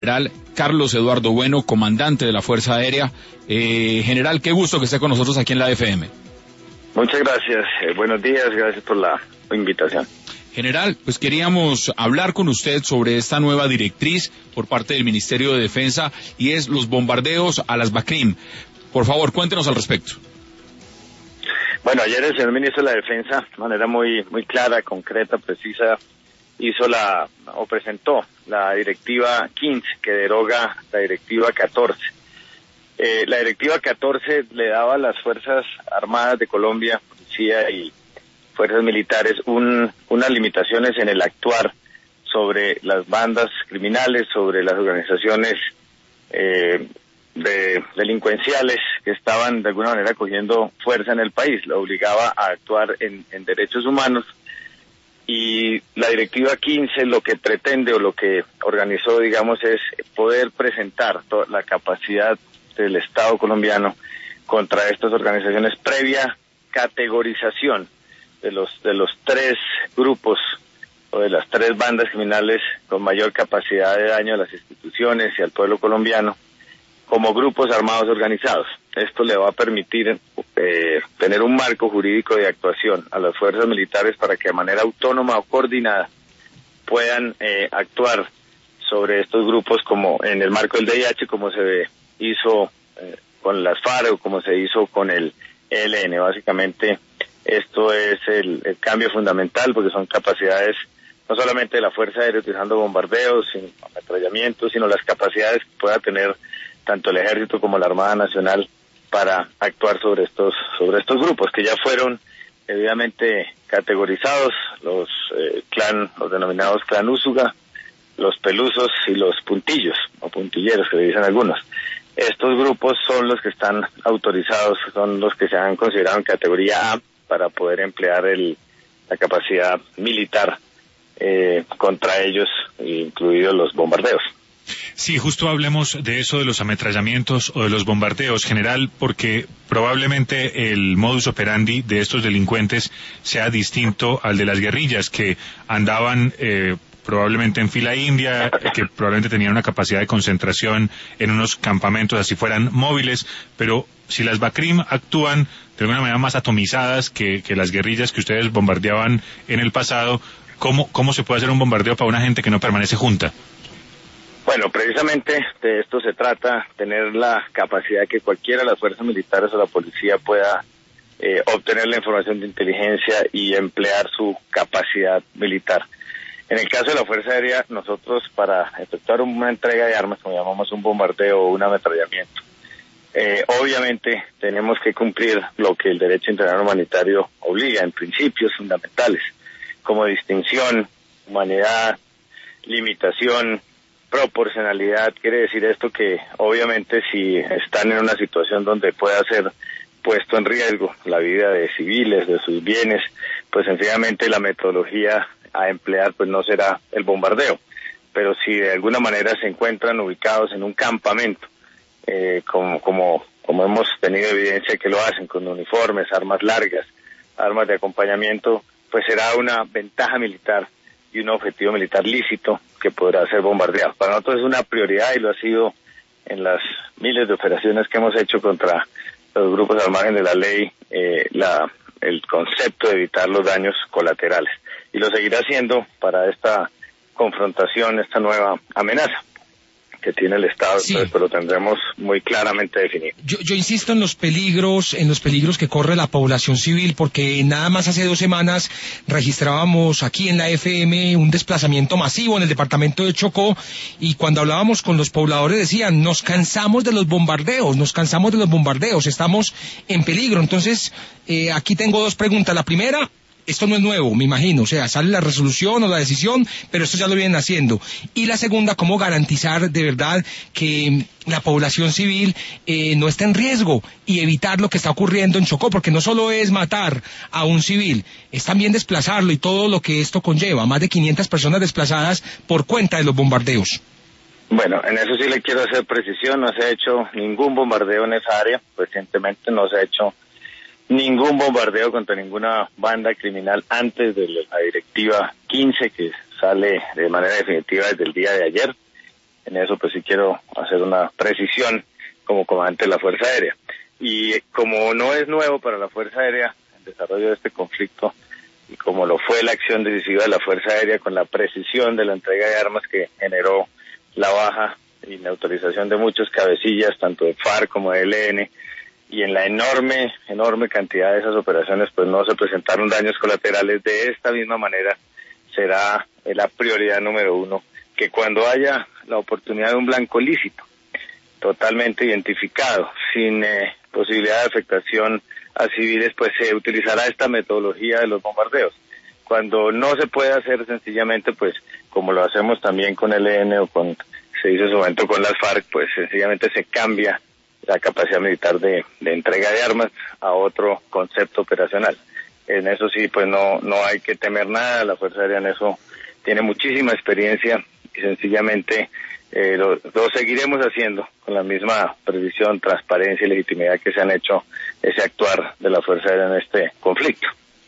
General Carlos Eduardo Bueno, comandante de la Fuerza Aérea. General, qué gusto que esté con nosotros aquí en la FM. Muchas gracias, buenos días, gracias por la invitación. General, pues queríamos hablar con usted sobre esta nueva directriz por parte del Ministerio de Defensa y es los bombardeos a las BACRIM. Por favor, cuéntenos al respecto. Bueno, ayer el señor Ministro de la Defensa, de manera muy clara, concreta, precisa, presentó la Directiva 15, que deroga la Directiva 14. La Directiva 14 le daba a las Fuerzas Armadas de Colombia, Policía y Fuerzas Militares, unas limitaciones en el actuar sobre las bandas criminales, sobre las organizaciones delincuenciales que estaban de alguna manera cogiendo fuerza en el país. Lo obligaba a actuar en derechos humanos. Y la Directiva 15 lo que pretende o lo que organizó, digamos, es poder presentar toda la capacidad del Estado colombiano contra estas organizaciones previa categorización de los tres grupos o de las tres bandas criminales con mayor capacidad de daño a las instituciones y al pueblo colombiano como grupos armados organizados. Esto le va a permitir tener un marco jurídico de actuación a las fuerzas militares para que de manera autónoma o coordinada puedan actuar sobre estos grupos como en el marco del DIH, como se hizo con las FARC o como se hizo con el ELN. Básicamente esto es el cambio fundamental porque son capacidades no solamente de la Fuerza Aérea utilizando bombardeos, sino ametrallamientos, sino las capacidades que pueda tener tanto el Ejército como la Armada Nacional para actuar sobre estos grupos que ya fueron debidamente categorizados, los denominados clan Úsuga, los pelusos y los puntillos o puntilleros que le dicen algunos. Estos grupos son los que están autorizados, son los que se han considerado en categoría A para poder emplear la capacidad militar contra ellos, incluidos los bombardeos. Sí, justo hablemos de eso, de los ametrallamientos o de los bombardeos, general, porque probablemente el modus operandi de estos delincuentes sea distinto al de las guerrillas, que andaban probablemente en fila india, que probablemente tenían una capacidad de concentración en unos campamentos, así fueran móviles, pero si las BACRIM actúan de alguna manera más atomizadas que las guerrillas que ustedes bombardeaban en el pasado, ¿cómo se puede hacer un bombardeo para una gente que no permanece junta? Bueno, precisamente de esto se trata, tener la capacidad que cualquiera de las fuerzas militares o la policía pueda obtener la información de inteligencia y emplear su capacidad militar. En el caso de la Fuerza Aérea, nosotros para efectuar una entrega de armas, como llamamos un bombardeo o un ametrallamiento, obviamente tenemos que cumplir lo que el derecho internacional humanitario obliga en principios fundamentales, como distinción, humanidad, limitación, proporcionalidad. Quiere decir esto que obviamente si están en una situación donde pueda ser puesto en riesgo la vida de civiles, de sus bienes, pues sencillamente la metodología a emplear pues no será el bombardeo, pero si de alguna manera se encuentran ubicados en un campamento, como hemos tenido evidencia que lo hacen con uniformes, armas largas, armas de acompañamiento, pues será una ventaja militar y un objetivo militar lícito que podrá ser bombardeado. Para nosotros es una prioridad y lo ha sido en las miles de operaciones que hemos hecho contra los grupos al margen de la ley, el concepto de evitar los daños colaterales. Y lo seguirá haciendo para esta confrontación, esta nueva amenaza que tiene el Estado, sí. Entonces pues lo tendremos muy claramente definido. Yo insisto en los peligros que corre la población civil, porque nada más hace 2 semanas registrábamos aquí en la FM un desplazamiento masivo en el departamento de Chocó, y cuando hablábamos con los pobladores decían, nos cansamos de los bombardeos, estamos en peligro. Entonces, aquí tengo 2 preguntas. La primera, esto no es nuevo, me imagino, o sea, sale la resolución o la decisión, pero esto ya lo vienen haciendo. Y la segunda, ¿cómo garantizar de verdad que la población civil no está en riesgo y evitar lo que está ocurriendo en Chocó? Porque no solo es matar a un civil, es también desplazarlo y todo lo que esto conlleva. Más de 500 personas desplazadas por cuenta de los bombardeos. Bueno, en eso sí le quiero hacer precisión, no se ha hecho ningún bombardeo en esa área, recientemente no se ha hecho ningún bombardeo contra ninguna banda criminal antes de la Directiva 15, que sale de manera definitiva desde el día de ayer. En eso pues sí quiero hacer una precisión como comandante de la Fuerza Aérea. Y como no es nuevo para la Fuerza Aérea el desarrollo de este conflicto, y como lo fue la acción decisiva de la Fuerza Aérea con la precisión de la entrega de armas que generó la baja y neutralización de muchos cabecillas, tanto de FARC como de ELN, y en la enorme cantidad de esas operaciones pues no se presentaron daños colaterales. De esta misma manera será la prioridad número uno, que cuando haya la oportunidad de un blanco lícito, totalmente identificado, sin posibilidad de afectación a civiles, pues se utilizará esta metodología de los bombardeos. Cuando no se puede hacer sencillamente, pues como lo hacemos también con el ELN o se hizo en su momento con las FARC, pues sencillamente se cambia la capacidad militar de entrega de armas a otro concepto operacional. En eso sí, pues no hay que temer nada. La Fuerza Aérea en eso tiene muchísima experiencia y sencillamente lo seguiremos haciendo con la misma precisión, transparencia y legitimidad que se han hecho ese actuar de la Fuerza Aérea en este conflicto.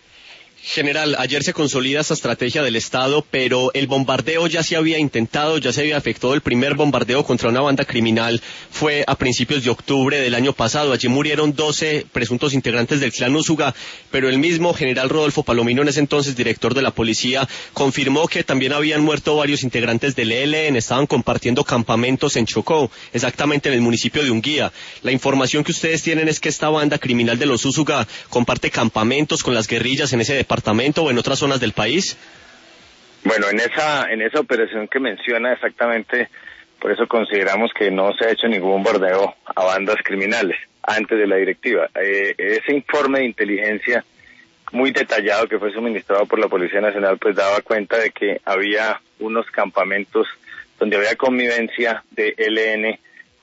General, ayer se consolida esta estrategia del Estado, pero el bombardeo ya se había intentado, ya se había efectuado. El primer bombardeo contra una banda criminal fue a principios de octubre del año pasado. Allí murieron 12 presuntos integrantes del clan Úsuga, pero el mismo general Rodolfo Palomino, en ese entonces director de la policía, confirmó que también habían muerto varios integrantes del ELN, estaban compartiendo campamentos en Chocó, exactamente en el municipio de Unguía. La información que ustedes tienen es que esta banda criminal de los Úsuga comparte campamentos con las guerrillas en ese departamento o en otras zonas del país. Bueno, en esa operación que menciona exactamente, por eso consideramos que no se ha hecho ningún bombardeo a bandas criminales antes de la directiva. Ese informe de inteligencia muy detallado que fue suministrado por la Policía Nacional pues daba cuenta de que había unos campamentos donde había convivencia de ELN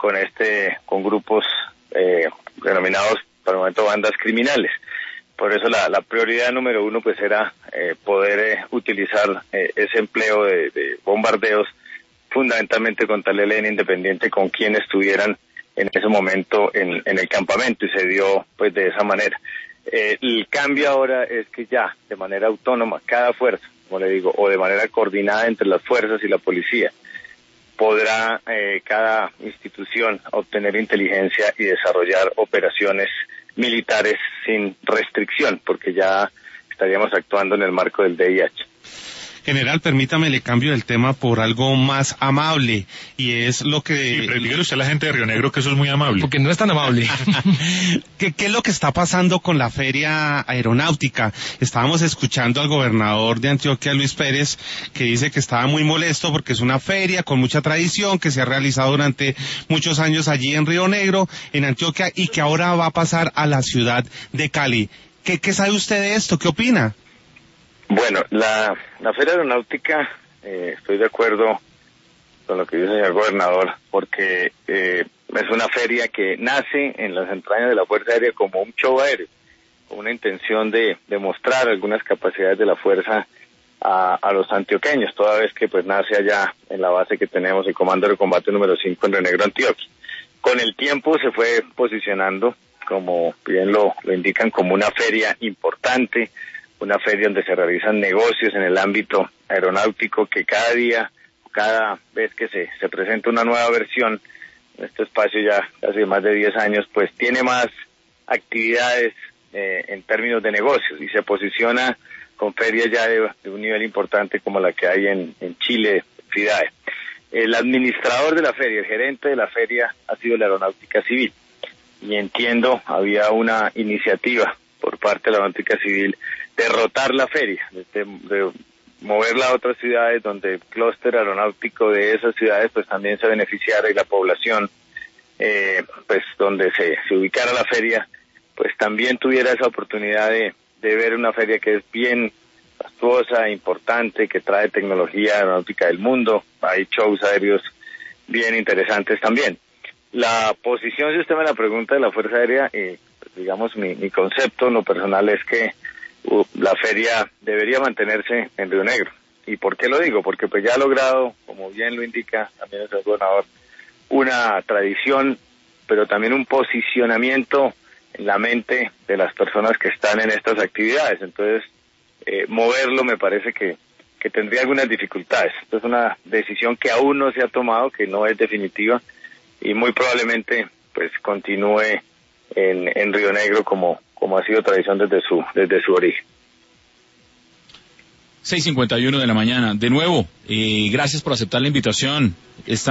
con grupos denominados por el momento bandas criminales. Por eso la prioridad número uno pues era poder utilizar ese empleo de bombardeos fundamentalmente contra el ELN independiente con quienes estuvieran en ese momento en el campamento, y se dio pues de esa manera. El cambio ahora es que ya de manera autónoma cada fuerza, como le digo, o de manera coordinada entre las fuerzas y la policía, podrá cada institución obtener inteligencia y desarrollar operaciones militares sin restricción, porque ya estaríamos actuando en el marco del DIH. General, permítame, le cambio el tema por algo más amable, y es lo que... Sí, pero dígale usted a la gente de Río Negro que eso es muy amable. Porque no es tan amable. ¿Qué es lo que está pasando con la feria aeronáutica? Estábamos escuchando al gobernador de Antioquia, Luis Pérez, que dice que estaba muy molesto porque es una feria con mucha tradición, que se ha realizado durante muchos años allí en Río Negro, en Antioquia, y que ahora va a pasar a la ciudad de Cali. ¿Qué sabe usted de esto? ¿Qué opina? Bueno, la Feria Aeronáutica, estoy de acuerdo con lo que dice el señor gobernador, porque es una feria que nace en las entrañas de la Fuerza Aérea como un show aéreo, con una intención de demostrar algunas capacidades de la Fuerza a los antioqueños, toda vez que pues nace allá en la base que tenemos, el Comando de Combate número 5 en Río Negro, Antioquia. Con el tiempo se fue posicionando, como bien lo indican, como una feria importante, una feria donde se realizan negocios en el ámbito aeronáutico, que cada vez que se presenta una nueva versión, en este espacio ya casi más de 10 años, pues tiene más actividades en términos de negocios, y se posiciona con ferias ya de un nivel importante como la que hay en Chile, FIDAE. El administrador de la feria, el gerente de la feria, ha sido la Aeronáutica Civil, y entiendo había una iniciativa por parte de la Aeronáutica Civil de rotar la feria, de moverla a otras ciudades donde el clúster aeronáutico de esas ciudades pues también se beneficiara, y la población pues donde se ubicara la feria pues también tuviera esa oportunidad de ver una feria que es bien fastuosa, importante, que trae tecnología aeronáutica del mundo. Hay shows aéreos bien interesantes también. La posición, si usted me la pregunta, de la Fuerza Aérea, digamos mi concepto en lo personal es que la feria debería mantenerse en Río Negro. ¿Y por qué lo digo? Porque pues ya ha logrado, como bien lo indica también el señor gobernador, una tradición, pero también un posicionamiento en la mente de las personas que están en estas actividades. Entonces, moverlo me parece que tendría algunas dificultades. Esto es una decisión que aún no se ha tomado, que no es definitiva y muy probablemente pues continúe en Río Negro como ha sido tradición desde su origen. 6:51 de la mañana. De nuevo, gracias por aceptar la invitación.